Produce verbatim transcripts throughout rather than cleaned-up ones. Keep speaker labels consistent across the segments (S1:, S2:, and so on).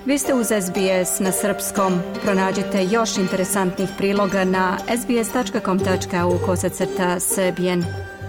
S1: Vi ste uz S B S na srpskom. Pronađite još interesantnih priloga na sbs.com.au kosacrta srbijen.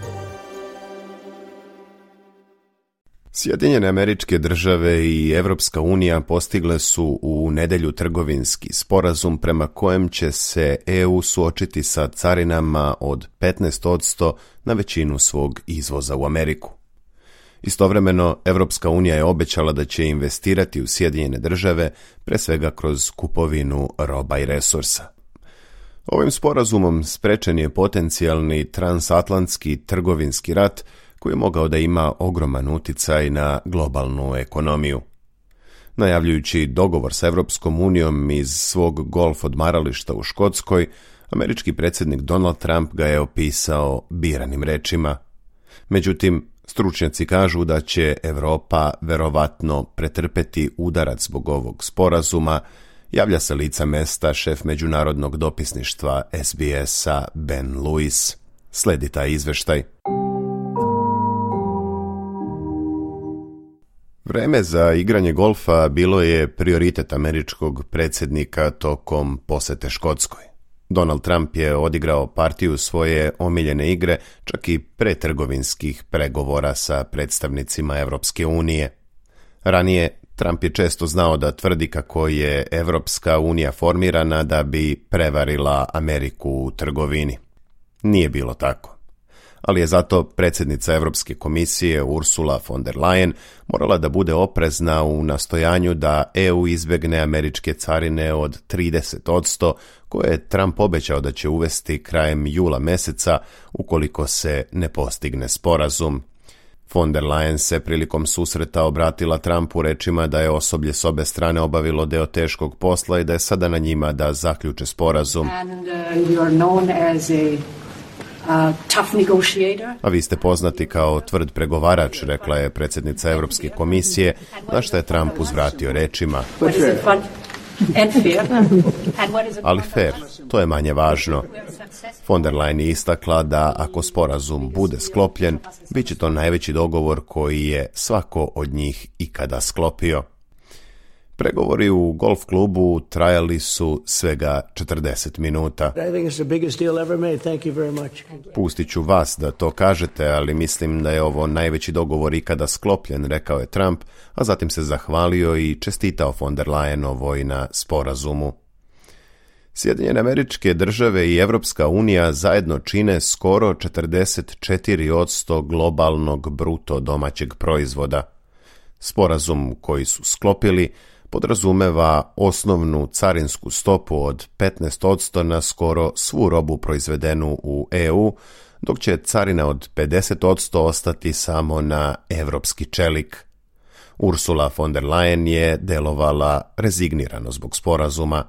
S2: Sjedinjene Američke Države i Evropska unija postigle su u nedjelju trgovinski sporazum prema kojem će se E U suočiti sa carinama od petnaest posto na većinu svog izvoza u Ameriku. Istovremeno, Evropska unija je obećala da će investirati u Sjedinjene Države, pre svega kroz kupovinu roba i resursa. Ovim sporazumom sprečen je potencijalni transatlantski trgovinski rat koji je mogao da ima ogroman uticaj na globalnu ekonomiju. Najavljujući dogovor sa Evropskom unijom iz svog golf odmarališta u Škotskoj, američki predsjednik Donald Trump ga je opisao biranim rečima. Međutim, stručnjaci kažu da će Evropa verovatno pretrpeti udarac zbog ovog sporazuma, javlja se lica mesta šef međunarodnog dopisništva S B S-a Ben Lewis. Sledi taj izveštaj. Vreme za igranje golfa bilo je prioritet američkog predsjednika tokom posete Škotskoj. Donald Trump je odigrao partiju svoje omiljene igre čak i pre trgovinskih pregovora sa predstavnicima Evropske unije. Ranije, Trump je često znao da tvrdi kako je Evropska unija formirana da bi prevarila Ameriku u trgovini. Nije bilo tako. Ali je zato predsjednica Evropske komisije Ursula von der Leyen morala da bude oprezna u nastojanju da E U izbjegne američke carine od trideset posto koje je Trump obećao da će uvesti krajem jula meseca ukoliko se ne postigne sporazum. Von der Leyen se prilikom susreta obratila Trumpu rečima da je osoblje s obe strane obavilo deo teškog posla i da je sada na njima da zaključe sporazum.
S3: And, uh, you are known as a Uh, tough negotiator.
S2: A vi ste poznati kao tvrd pregovarač, rekla je predsjednica Europske komisije, na što je Trump uzvratio rečima. Ali fair, to je manje važno. Von der Leyen je istakla da ako sporazum bude sklopljen, bit će to najveći dogovor koji je svako od njih ikada sklopio. Pregovori u golf klubu trajali su svega četrdeset minuta. Pustit ću vas da to kažete, ali mislim da je ovo najveći dogovor ikada sklopljen, rekao je Trump, a zatim se zahvalio i čestitao von der Leyenovoj na sporazumu. Sjedinjene Američke Države i Evropska unija zajedno čine skoro četrdeset četiri posto globalnog bruto domaćeg proizvoda. Sporazum koji su sklopili podrazumeva osnovnu carinsku stopu od petnaest posto na skoro svu robu proizvedenu u E U, dok će carina od pedeset posto ostati samo na evropski čelik. Ursula von der Leyen je delovala rezignirano zbog sporazuma.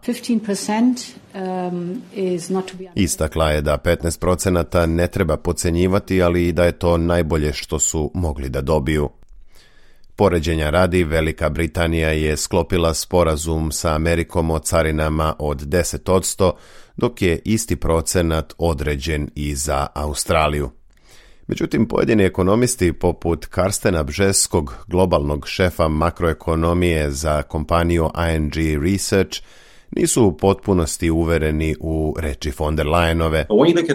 S2: Istakla je da petnaest posto ne treba podcenjivati, ali i da je to najbolje što su mogli da dobiju. Poređenja radi, Velika Britanija je sklopila sporazum sa Amerikom o carinama od deset posto, dok je isti procenat određen i za Australiju. Međutim, pojedini ekonomisti poput Karstena Bžeskog, globalnog šefa makroekonomije za kompaniju I N G Research, nisu u potpunosti uvereni u reči von der Leyenove.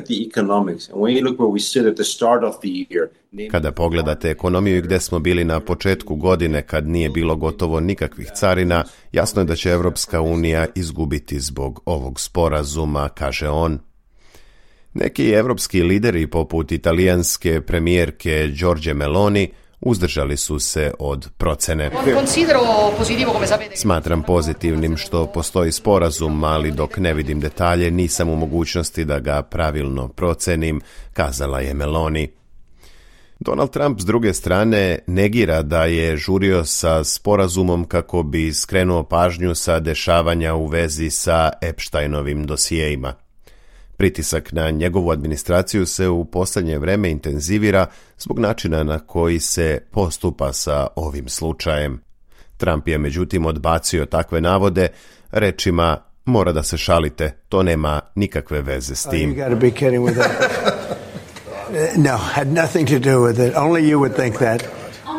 S2: Kada pogledate ekonomiju i gde smo bili na početku godine kad nije bilo gotovo nikakvih carina, jasno je da će Evropska unija izgubiti zbog ovog sporazuma, kaže on. Neki evropski lideri poput italijanske premijerke Giorgie Meloni uzdržali su se od procene. Smatram pozitivnim što postoji sporazum, ali dok ne vidim detalje nisam u mogućnosti da ga pravilno procenim, kazala je Meloni. Donald Trump s druge strane negira da je žurio sa sporazumom kako bi skrenuo pažnju sa dešavanja u vezi sa Epsteinovim dosijeima. Pritisak na njegovu administraciju se u posljednje vreme intenzivira zbog načina na koji se postupa sa ovim slučajem. Trump je međutim odbacio takve navode rečima: mora da se šalite, to nema nikakve veze s tim.
S4: No, had nothing to do with it. Only you would think that.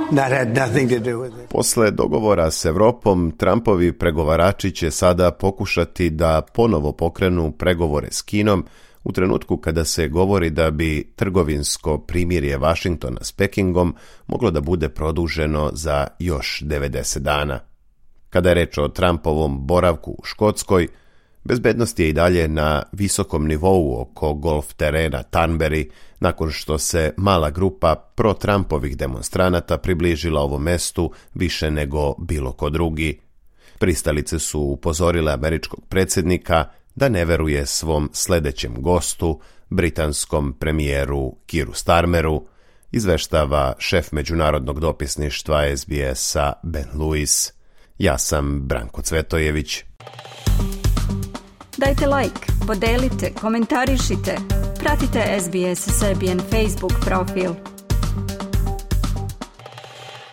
S4: That had nothing to do with it.
S2: Posle dogovora s Evropom, Trumpovi pregovarači će sada pokušati da ponovo pokrenu pregovore s Kinom u trenutku kada se govori da bi trgovinsko primirje Vašingtona s Pekingom moglo da bude produženo za još devedeset dana. Kada je reč o Trumpovom boravku u Škotskoj, bezbednost je i dalje na visokom nivou oko golf terena Turnberry, nakon što se mala grupa pro-Trumpovih demonstranata približila ovom mestu više nego bilo ko drugi. Pristalice su upozorile američkog predsjednika da ne veruje svom sledećem gostu, britanskom premijeru Keeru Starmeru, izveštava šef međunarodnog dopisništva S B S-a Ben Lewis. Ja sam Branko Cvetojević.
S1: Dajte like, podelite, komentarišite, pratite S B S Serbian Facebook profil.